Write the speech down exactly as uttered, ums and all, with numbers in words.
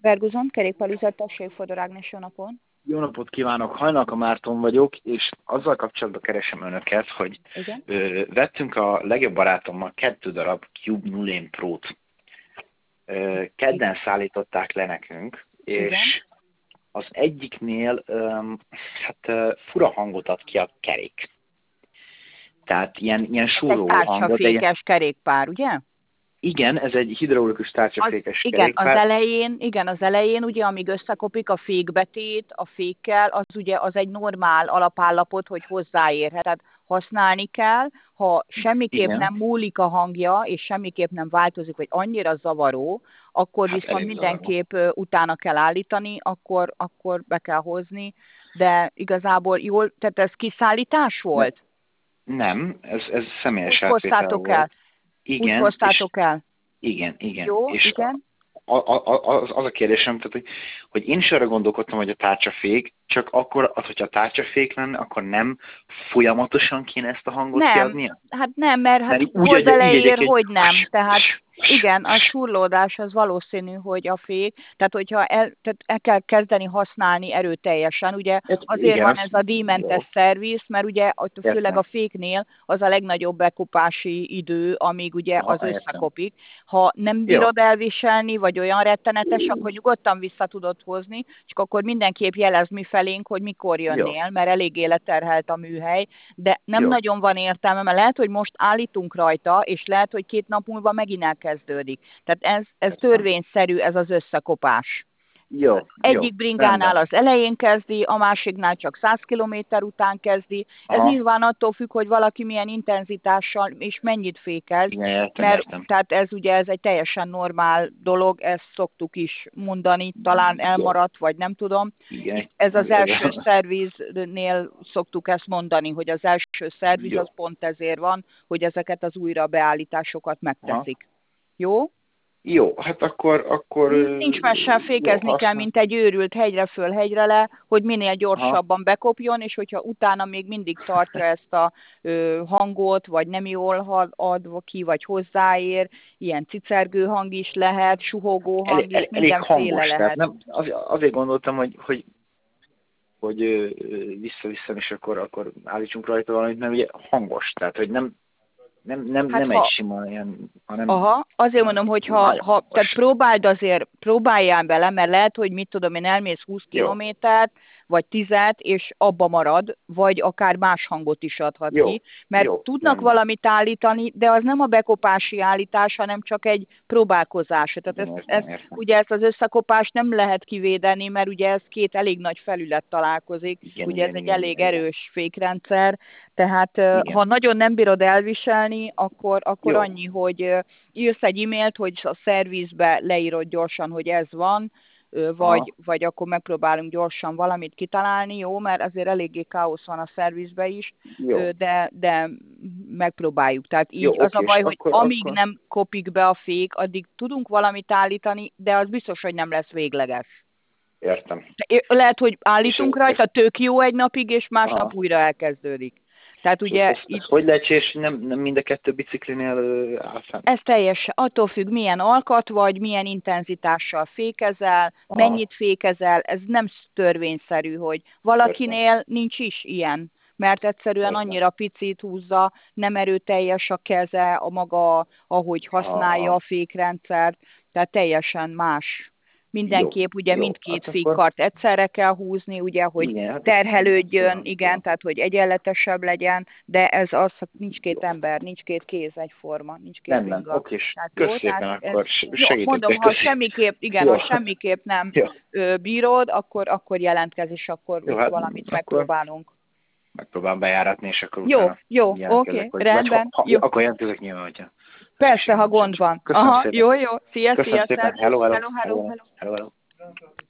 Ferguson, kerékpárüzlet, tessék, Fodor Ágnes, jó napot. Jó napot kívánok, Hajnalka Márton vagyok, és azzal kapcsolatban keresem önöket, hogy ö, vettünk a legjobb barátommal kettő darab Cube null Pro-t. Ö, kedden szállították le nekünk, és igen? Az egyiknél ö, hát ö, fura hangot ad ki a kerék. Tehát ilyen, ilyen súró hangot. Tárcsafékes ilyen... kerékpár, ugye? Igen, ez egy hidraulikus tárcsafékes igen, kerékpár. Az elején, igen, az elején, ugye, amíg összekopik a fékbetét a fékkel, az ugye az egy normál alapállapot, hogy hozzáérhet. Tehát használni kell, ha semmiképp igen. nem múlik a hangja, és semmiképp nem változik, vagy annyira zavaró, akkor hát viszont mindenképp zavaró. Utána kell állítani, akkor, akkor be kell hozni, de igazából jól, tehát ez kiszállítás volt? Nem, ez, ez személyes átvétel volt. Úgy hoztátok el? Igen, Úgy hoztátok el? Igen, igen. Jó, és igen. A, a, a, az, az a kérdésem, tehát, hogy, hogy én is arra gondolkodtam, hogy a tárcsafék, csak akkor, az, hogyha a tárcsafék lenne, akkor nem folyamatosan kéne ezt a hangot nem, kiadnia? Hát nem, mert, mert hát úgy hozzáleír, hogy nem. Tehát igen, a surlódás az valószínű, hogy a fék, tehát hogyha el, tehát el kell kezdeni használni erőteljesen, ugye azért igen, van ez a díjmentes szerviz, mert ugye főleg a féknél az a legnagyobb bekopási idő, amíg ugye aha, az összekopik. Ha nem bírod jó. elviselni, vagy olyan rettenetes, akkor nyugodtan vissza tudod hozni, csak akkor mindenképp jelezd mi felénk, hogy mikor jönnél, jó. mert eléggé leterhelt a műhely, de nem jó. nagyon van értelme, mert lehet, hogy most állítunk rajta, és lehet, hogy két nap múlva megint elkezdődik. Tehát ez, ez törvényszerű, ez az összekopás. Jó, Egyik jó, bringánál rendben. az elején kezdi, a másiknál csak száz kilométer után kezdi. Ez aha. nyilván attól függ, hogy valaki milyen intenzitással és mennyit fékez. Igen, értem, mert értem. tehát ez ugye ez egy teljesen normál dolog, ezt szoktuk is mondani, talán elmaradt, vagy nem tudom. Igen. Ez az első szerviznél szoktuk ezt mondani, hogy az első szerviz jó. az pont ezért van, hogy ezeket az újrabeállításokat megteszik. Aha. Jó? Jó, hát akkor... akkor nincs messel, fékezni jó, kell, mint egy őrült hegyre föl, hegyre le, hogy minél gyorsabban aha. bekopjon, és hogyha utána még mindig tartja ezt a ö, hangot, vagy nem jól ad ki, vagy hozzáér, ilyen cicergő hang is lehet, suhogó hang elég, is, mindenféle lehet. Tehát nem, az, azért gondoltam, hogy, hogy, hogy vissza-vissza, és akkor, akkor állítsunk rajta valamit, mert ugye hangos, tehát hogy nem... Nem, nem, hát nem ha, egy sima ilyen, hanem... Aha, azért mondom, hogy ha, ha tehát próbáld azért, próbáljál bele, mert lehet, hogy mit tudom én, elmész húsz kilométert, vagy tízet, és abba marad, vagy akár más hangot is adhat jó, ki, mert jó, tudnak nem. valamit állítani, de az nem a bekopási állítás, hanem csak egy próbálkozás. Tehát ezt, értem, ezt, értem. ugye ezt az összekopást nem lehet kivédeni, mert ugye ez két elég nagy felület találkozik, igen, ugye igen, ez igen, egy elég igen. erős fékrendszer, tehát igen. ha nagyon nem bírod elviselni, akkor, akkor annyi, hogy írsz egy e-mailt, hogy a szervizbe leírod gyorsan, hogy ez van, vagy, vagy akkor megpróbálunk gyorsan valamit kitalálni, jó, mert azért eléggé káosz van a szervizbe is, jó. de, de megpróbáljuk. Tehát így jó, az a baj, hogy akkor, amíg akkor... nem kopik be a fék, addig tudunk valamit állítani, de az biztos, hogy nem lesz végleges. Értem. Lehet, hogy állítunk és rajta, tök jó egy napig, és másnap újra elkezdődik. Tehát ugye ezt, itt... Hogy lehet, és nem, nem mind a kettő biciklinél áll fenn? Ez teljesen, attól függ, milyen alkat vagy, milyen intenzitással fékezel, aha. mennyit fékezel, ez nem törvényszerű, hogy valakinél Értem. nincs is ilyen, mert egyszerűen Értem. annyira picit húzza, nem erőteljes a keze, a maga, ahogy használja aha. a fékrendszert, tehát teljesen más. Mindenképp ugye jó, mindkét hát fékkart akkor... egyszerre kell húzni, ugye, hogy igen, hát terhelődjön, igen, igen, tehát hogy egyenletesebb legyen, de ez az, hogy nincs két jó. ember, nincs két kéz egyforma, nincs két nem, ringa. Oké, köszönöm, akkor segítettek. Mondom, ha semmiképp, igen, jó. ha semmiképp nem jó. bírod, akkor, akkor jelentkezz, és akkor jó, hát valamit akkor... megpróbálunk. Megpróbálom bejáratni, és akkor jó, utána jó, oké, okay, rendben. Ha, ha, jó. Akkor jelentkezek nyilván, hogyha... Persze, ha gond van. Köszönöm Aha, szépen. jó, jó. Szia, Köszönöm szia. szépen. Hello, hello. Hello, hello, hello. hello, hello.